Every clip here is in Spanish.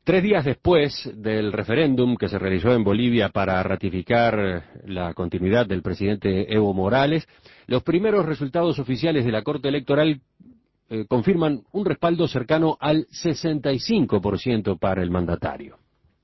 3 días después del referéndum que se realizó en Bolivia para ratificar la continuidad del presidente Evo Morales, los primeros resultados oficiales de la Corte Electoral confirman un respaldo cercano al 65% para el mandatario.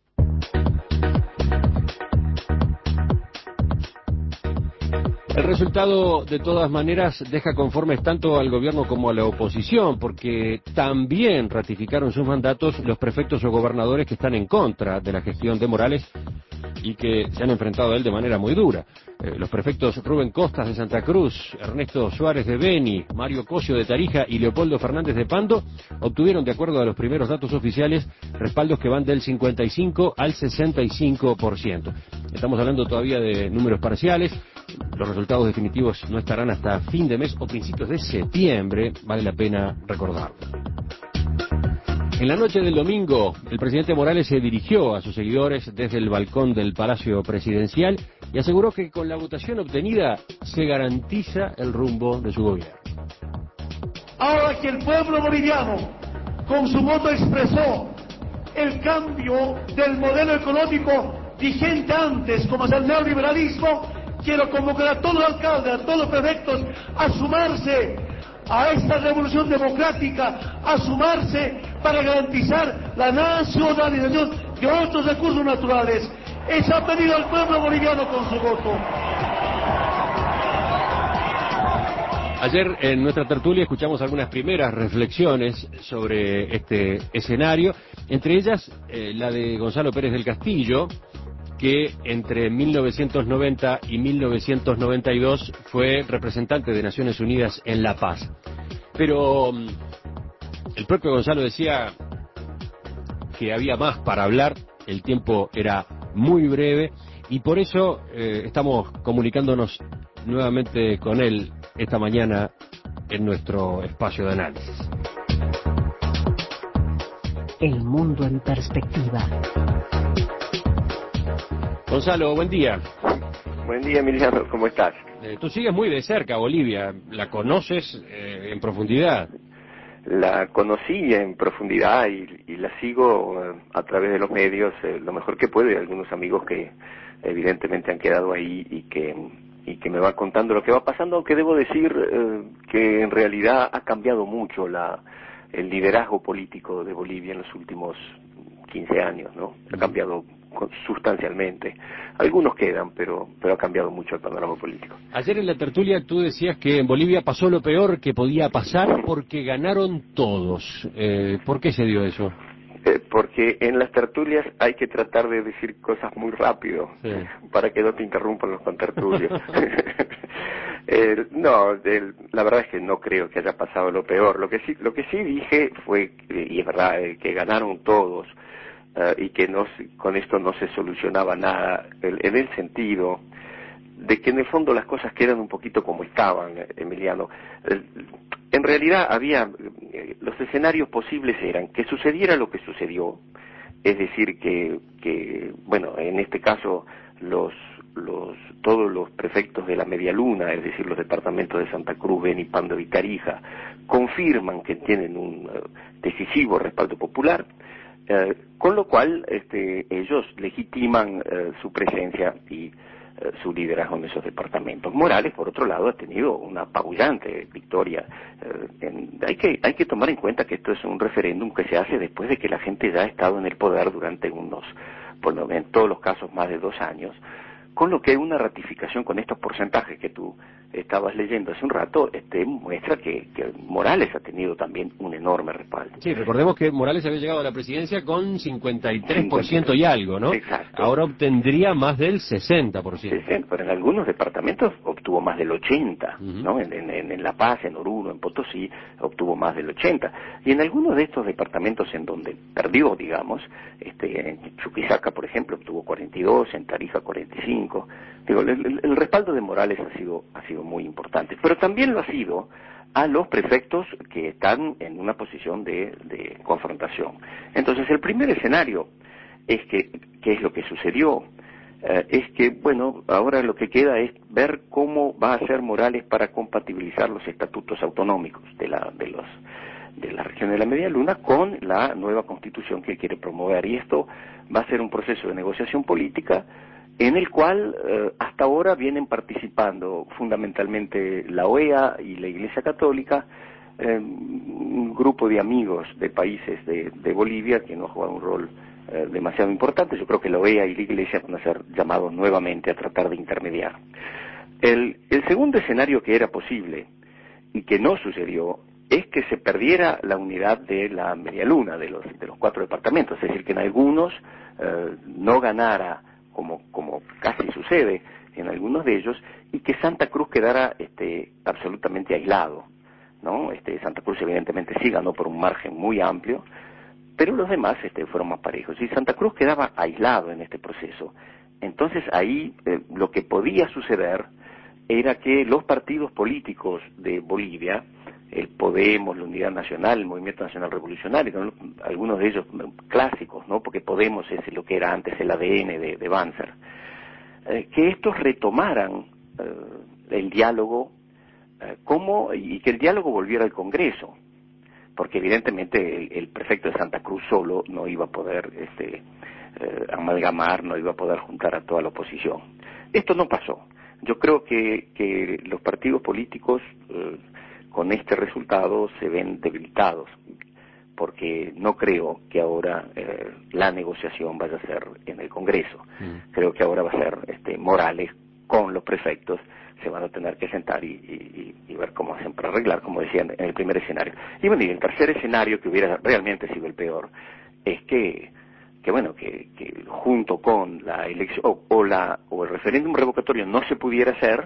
El resultado, de todas maneras, deja conformes tanto al gobierno como a la oposición, porque también ratificaron sus mandatos los prefectos o gobernadores que están en contra de la gestión de Morales y que se han enfrentado a él de manera muy dura. Los prefectos Rubén Costas de Santa Cruz, Ernesto Suárez de Beni, Mario Cosio de Tarija y Leopoldo Fernández de Pando obtuvieron, de acuerdo a los primeros datos oficiales, respaldos que van del 55 al 65%. Estamos hablando todavía de números parciales. Los resultados definitivos no estarán hasta fin de mes o principios de septiembre, vale la pena recordarlo. En la noche del domingo, el presidente Morales se dirigió a sus seguidores desde el balcón del Palacio Presidencial y aseguró que con la votación obtenida se garantiza el rumbo de su gobierno. Ahora que el pueblo boliviano con su voto expresó el cambio del modelo económico vigente antes, como es el neoliberalismo, quiero convocar a todos los alcaldes, a todos los prefectos a sumarse a esta revolución democrática, a sumarse para garantizar la nacionalización de otros recursos naturales. Eso ha pedido el pueblo boliviano con su voto. Ayer en nuestra tertulia escuchamos algunas primeras reflexiones sobre este escenario, entre ellas la de Gonzalo Pérez del Castillo, que entre 1990 y 1992 fue representante de Naciones Unidas en La Paz. Pero el propio Gonzalo decía que había más para hablar, el tiempo era muy breve y por eso estamos comunicándonos nuevamente con él esta mañana en nuestro espacio de análisis. El mundo en perspectiva. Gonzalo, buen día. Buen día, Emiliano, ¿cómo estás? Tú sigues muy de cerca Bolivia, ¿la conoces en profundidad? La conocí en profundidad y la sigo a través de los medios, lo mejor que puedo, y algunos amigos que evidentemente han quedado ahí y que me van contando lo que va pasando, aunque debo decir que en realidad ha cambiado mucho el liderazgo político de Bolivia en los últimos 15 años, ¿no? Ha cambiado sustancialmente. Algunos quedan, pero ha cambiado mucho el panorama político. Ayer en la tertulia tú decías que en Bolivia pasó lo peor que podía pasar porque ganaron todos. ¿Por qué se dio eso? Porque en las tertulias hay que tratar de decir cosas muy rápido, sí, para que no te interrumpan los contertulios. La verdad es que no creo que haya pasado lo peor. Lo que sí dije fue, y es verdad, que ganaron todos, y que con esto no se solucionaba nada, en el sentido de que en el fondo las cosas quedan un poquito como estaban, Emiliano. En realidad los escenarios posibles eran que sucediera lo que sucedió, es decir, que bueno, en este caso todos los prefectos de la Media Luna, es decir, los departamentos de Santa Cruz, Beni, Pando y Tarija, confirman que tienen un decisivo respaldo popular, con lo cual ellos legitiman su presencia y su liderazgo en esos departamentos. Morales, por otro lado, ha tenido una apabullante victoria. Hay que tomar en cuenta que esto es un referéndum que se hace después de que la gente ya ha estado en el poder durante en todos los casos, más de 2 años, con lo que una ratificación con estos porcentajes que tú estabas leyendo hace un rato muestra que Morales ha tenido también un enorme respaldo. Sí, recordemos que Morales había llegado a la presidencia con 53% y algo, ¿no? Exacto. Ahora obtendría más del 60%. Sí, pero en algunos departamentos obtuvo más del 80%, ¿no? En La Paz, en Oruro, en Potosí, obtuvo más del 80%. Y en algunos de estos departamentos en donde perdió, digamos, en Chuquisaca, por ejemplo, obtuvo 42%, en Tarija 45%. Digo, el respaldo de Morales ha sido muy importante, pero también lo ha sido a los prefectos que están en una posición de confrontación. Entonces, el primer escenario es ¿qué es lo que sucedió? Es que, bueno, ahora lo que queda es ver cómo va a hacer Morales para compatibilizar los estatutos autonómicos la región de la Media Luna con la nueva constitución que quiere promover. Y esto va a ser un proceso de negociación política en el cual hasta ahora vienen participando fundamentalmente la OEA y la Iglesia Católica, un grupo de amigos de países de Bolivia que no ha jugado un rol demasiado importante. Yo creo que la OEA y la Iglesia van a ser llamados nuevamente a tratar de intermediar. El segundo escenario que era posible y que no sucedió es que se perdiera la unidad de la Media Luna, de los 4 departamentos, es decir, que en algunos no ganara, como casi sucede en algunos de ellos, y que Santa Cruz quedara absolutamente aislado, ¿no? Santa Cruz evidentemente sí ganó por un margen muy amplio, pero los demás fueron más parejos, y Santa Cruz quedaba aislado en este proceso. Entonces ahí lo que podía suceder era que los partidos políticos de Bolivia, el Podemos, la Unidad Nacional, el Movimiento Nacional Revolucionario, ¿no? Algunos de ellos clásicos, ¿no? Porque Podemos es lo que era antes el ADN de Banzer, que estos retomaran el diálogo y que el diálogo volviera al Congreso, porque evidentemente el prefecto de Santa Cruz solo no iba a poder amalgamar, no iba a poder juntar a toda la oposición. Esto no pasó. Yo creo que los partidos políticos con este resultado se ven debilitados, porque no creo que ahora la negociación vaya a ser en el Congreso. Creo que ahora va a ser Morales con los prefectos, se van a tener que sentar y ver cómo hacen para arreglar, como decían en el primer escenario. Y bueno, y el tercer escenario, que hubiera realmente sido el peor, es que junto con la elección o el referéndum revocatorio no se pudiera hacer,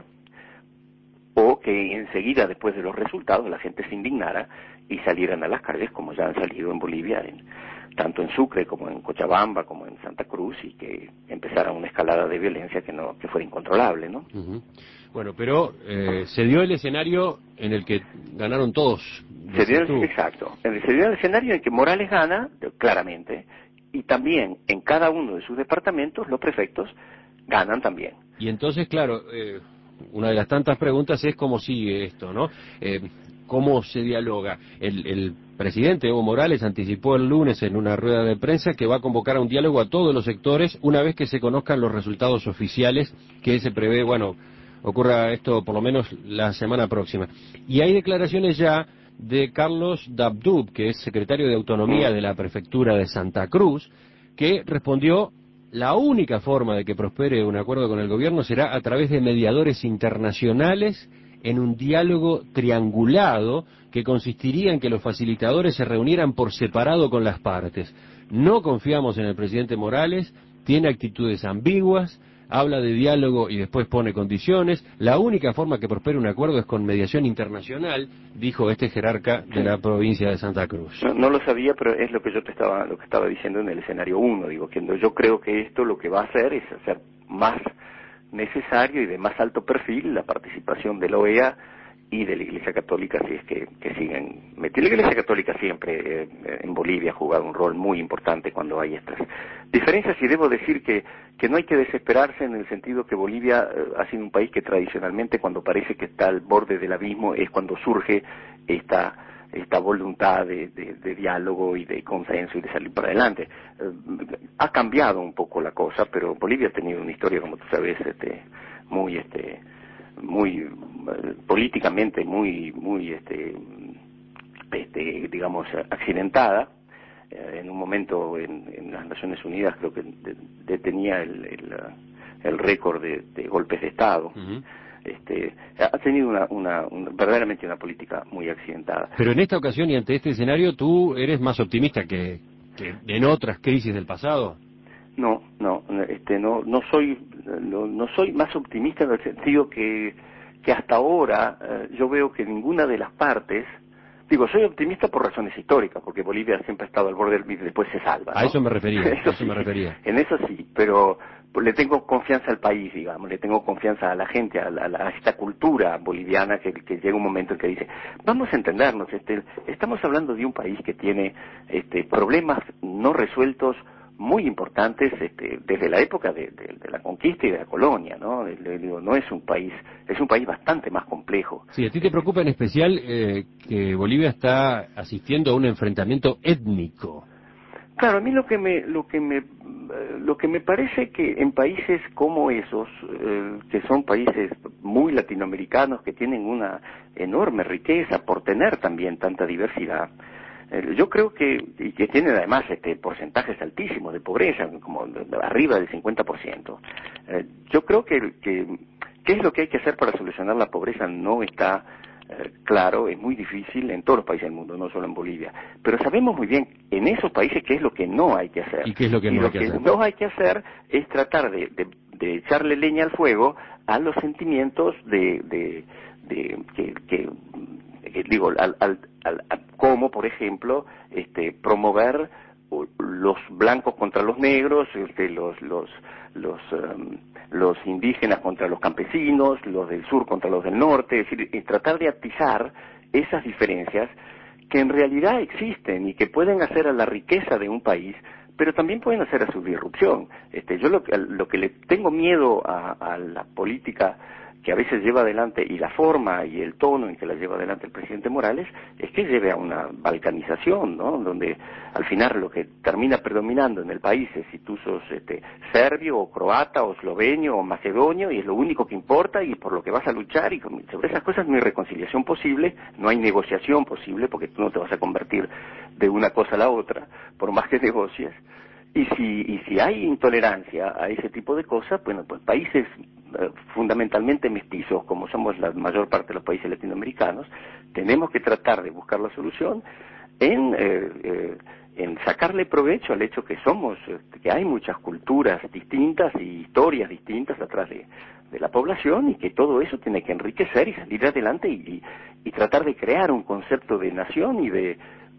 o que enseguida, después de los resultados, la gente se indignara y salieran a las calles, como ya han salido en Bolivia, tanto en Sucre como en Cochabamba, como en Santa Cruz, y que empezara una escalada de violencia que fuera incontrolable, ¿no? Uh-huh. Bueno, pero se dio el escenario en el que ganaron todos. Exacto. Se dio el escenario en que Morales gana, claramente, y también en cada uno de sus departamentos los prefectos ganan también. Y entonces, claro, una de las tantas preguntas es cómo sigue esto, ¿no? ¿Cómo se dialoga? El presidente Evo Morales anticipó el lunes en una rueda de prensa que va a convocar a un diálogo a todos los sectores una vez que se conozcan los resultados oficiales, que se prevé, bueno, ocurra esto por lo menos la semana próxima. Y hay declaraciones ya de Carlos Dabdub, que es secretario de Autonomía de la Prefectura de Santa Cruz, que respondió: la única forma de que prospere un acuerdo con el gobierno será a través de mediadores internacionales en un diálogo triangulado que consistiría en que los facilitadores se reunieran por separado con las partes. No confiamos en el presidente Morales, tiene actitudes ambiguas, habla de diálogo y después pone condiciones. La única forma que prospere un acuerdo es con mediación internacional, dijo este jerarca de la provincia de Santa Cruz. No lo sabía, pero es lo que estaba diciendo en el escenario 1. Digo, que yo creo que esto lo que va a hacer es hacer más necesario y de más alto perfil la participación de la OEA y de la Iglesia Católica, si es que siguen metiendo. La Iglesia Católica siempre en Bolivia ha jugado un rol muy importante cuando hay estas diferencias, y debo decir que no hay que desesperarse, en el sentido que Bolivia ha sido un país que tradicionalmente, cuando parece que está al borde del abismo, es cuando surge esta voluntad de diálogo y de consenso y de salir para adelante. Ha cambiado un poco la cosa, pero Bolivia ha tenido una historia, como tú sabes, muy políticamente muy digamos accidentada. En un momento en las Naciones Unidas creo que detenía el récord de golpes de Estado. Uh-huh. Ha tenido verdaderamente una política muy accidentada. Pero en esta ocasión y ante este escenario, ¿tú eres más optimista que en otras crisis del pasado? No soy más optimista, en el sentido que hasta ahora yo veo que ninguna de las partes, soy optimista por razones históricas, porque Bolivia siempre ha estado al borde del y después se salva, ¿no? A eso me refería, En eso sí, pero le tengo confianza al país, digamos, le tengo confianza a la gente, a esta cultura boliviana que llega un momento en que dice, vamos a entendernos, estamos hablando de un país que tiene problemas no resueltos muy importantes desde la época de la conquista y de la colonia, ¿no? Digo, no es un país bastante más complejo. Sí, a ti te preocupa en especial que Bolivia está asistiendo a un enfrentamiento étnico. Claro, a mí lo que me parece que en países como esos, que son países muy latinoamericanos, que tienen una enorme riqueza por tener también tanta diversidad, yo creo y que tienen además porcentajes altísimos de pobreza, como arriba del 50%. Yo creo que qué es lo que hay que hacer para solucionar la pobreza no está claro, es muy difícil en todos los países del mundo, no solo en Bolivia. Pero sabemos muy bien en esos países qué es lo que no hay que hacer. ¿Y qué es lo que no hay que hacer? No hay que hacer es tratar de echarle leña al fuego a los sentimientos como por ejemplo promover los blancos contra los negros, los indígenas contra los campesinos, los del sur contra los del norte, es decir, tratar de atizar esas diferencias que en realidad existen y que pueden hacer a la riqueza de un país, pero también pueden hacer a su disrupción. Yo lo que le tengo miedo a la política que a veces lleva adelante, y la forma y el tono en que la lleva adelante el presidente Morales, es que lleve a una balcanización, ¿no? Donde al final lo que termina predominando en el país es si tú sos serbio o croata o esloveno o macedonio, y es lo único que importa y por lo que vas a luchar, y sobre esas cosas no hay reconciliación posible, no hay negociación posible, porque tú no te vas a convertir de una cosa a la otra, por más que negocies. Y si hay intolerancia a ese tipo de cosas, bueno, pues países fundamentalmente mestizos, como somos la mayor parte de los países latinoamericanos, tenemos que tratar de buscar la solución en sacarle provecho al hecho que que hay muchas culturas distintas y historias distintas atrás de la población, y que todo eso tiene que enriquecer y salir adelante y tratar de crear un concepto de nación y de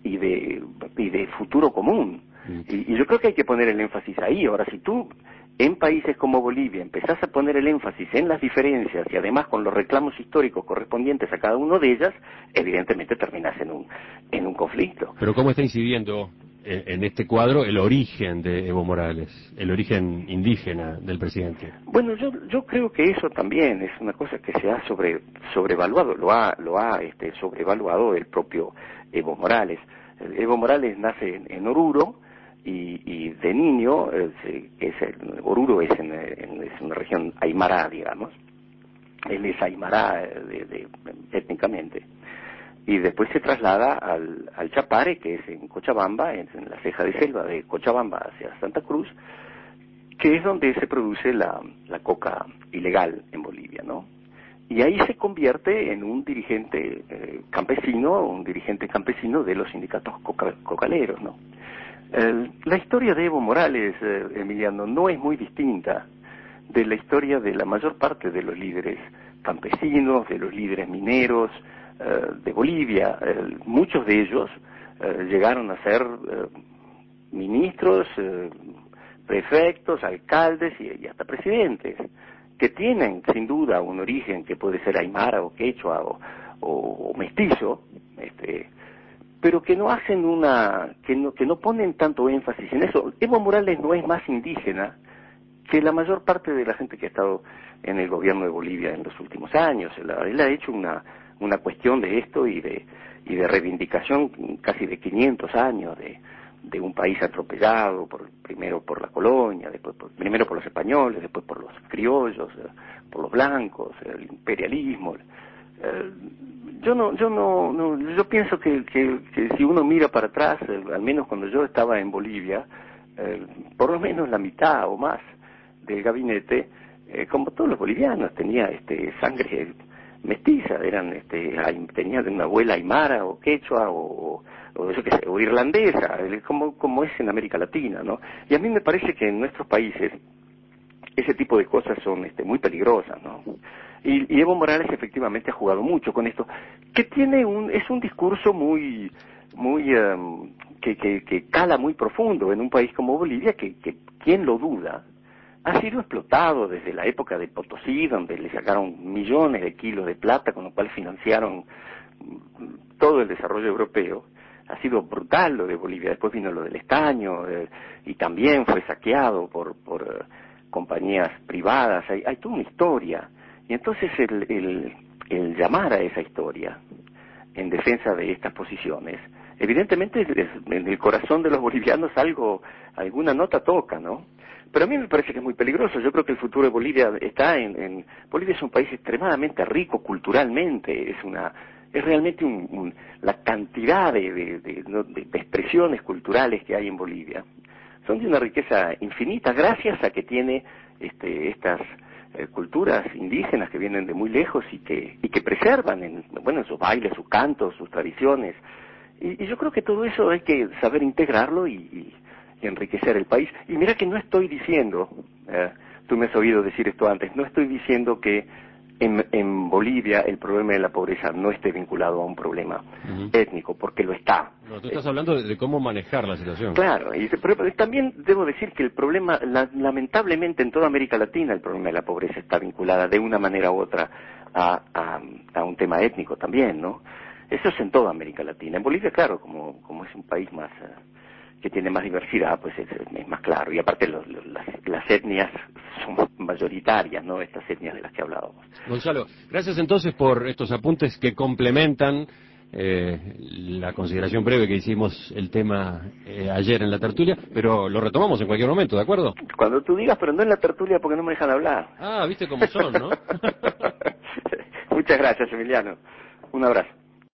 futuro común. Y yo creo que hay que poner el énfasis ahí. Ahora, si tú en países como Bolivia empezás a poner el énfasis en las diferencias y además con los reclamos históricos correspondientes a cada uno de ellas, evidentemente terminás en un conflicto. Pero ¿cómo está incidiendo en este cuadro el origen de Evo Morales, el origen indígena del presidente? Bueno, yo creo que eso también es una cosa que se ha sobrevaluado, lo ha sobrevaluado el propio Evo Morales. Evo Morales nace en Oruro, y de niño, Oruro es una región aymara, digamos. Él es aymara étnicamente. Y después se traslada al Chapare, que es en Cochabamba, en la ceja de selva de Cochabamba hacia Santa Cruz, que es donde se produce la coca ilegal en Bolivia, ¿no? Y ahí se convierte en un dirigente campesino de los sindicatos cocaleros, ¿no? La historia de Evo Morales, Emiliano, no es muy distinta de la historia de la mayor parte de los líderes campesinos, de los líderes mineros de Bolivia. Muchos de ellos llegaron a ser ministros, prefectos, alcaldes y hasta presidentes, que tienen sin duda un origen que puede ser aymara o quechua o mestizo, pero que no hacen que no ponen tanto énfasis en eso. Evo Morales no es más indígena que la mayor parte de la gente que ha estado en el gobierno de Bolivia en los últimos años. Él ha hecho una cuestión de esto y de reivindicación casi de 500 años de un país atropellado, primero por la colonia, primero por los españoles, después por los criollos, por los blancos, el imperialismo. Yo pienso que si uno mira para atrás, al menos cuando yo estaba en Bolivia, por lo menos la mitad o más del gabinete, como todos los bolivianos, tenía sangre mestiza, tenían una abuela aymara o quechua o irlandesa, como es en América Latina, ¿no? Y a mí me parece que en nuestros países ese tipo de cosas son muy peligrosas, ¿no? Y Evo Morales efectivamente ha jugado mucho con esto, que es un discurso muy que cala muy profundo en un país como Bolivia, que quién lo duda, ha sido explotado desde la época de Potosí, donde le sacaron millones de kilos de plata, con lo cual financiaron todo el desarrollo europeo. ha sido brutal lo de Bolivia. Después vino lo del estaño, y también fue saqueado por compañías privadas. Hay toda una historia. Y entonces el llamar a esa historia en defensa de estas posiciones, evidentemente en el corazón de los bolivianos alguna nota toca, ¿no? Pero a mí me parece que es muy peligroso. Yo creo que el futuro de Bolivia está Bolivia es un país extremadamente rico culturalmente, es realmente la cantidad de expresiones culturales que hay en Bolivia son de una riqueza infinita, gracias a que tiene estas culturas indígenas que vienen de muy lejos y que preservan en sus bailes, sus cantos, sus tradiciones. Y yo creo que todo eso hay que saber integrarlo y enriquecer el país. Y mira que no estoy diciendo, tú me has oído decir esto antes, no estoy diciendo que en Bolivia el problema de la pobreza no esté vinculado a un problema étnico, porque lo está. No, tú estás hablando de cómo manejar la situación. Claro, pero también debo decir que el problema, lamentablemente en toda América Latina el problema de la pobreza está vinculada de una manera u otra a un tema étnico también, ¿no? Eso es en toda América Latina. En Bolivia, claro, como es un país más que tiene más diversidad, pues es más claro. Y aparte las etnias son mayoritarias, ¿no? Estas etnias de las que hablábamos. Gonzalo, gracias entonces por estos apuntes que complementan la consideración breve que hicimos el tema ayer en la tertulia, pero lo retomamos en cualquier momento, ¿de acuerdo? Cuando tú digas, pero no en la tertulia porque no me dejan hablar. Ah, viste cómo son, ¿no? Muchas gracias, Emiliano. Un abrazo.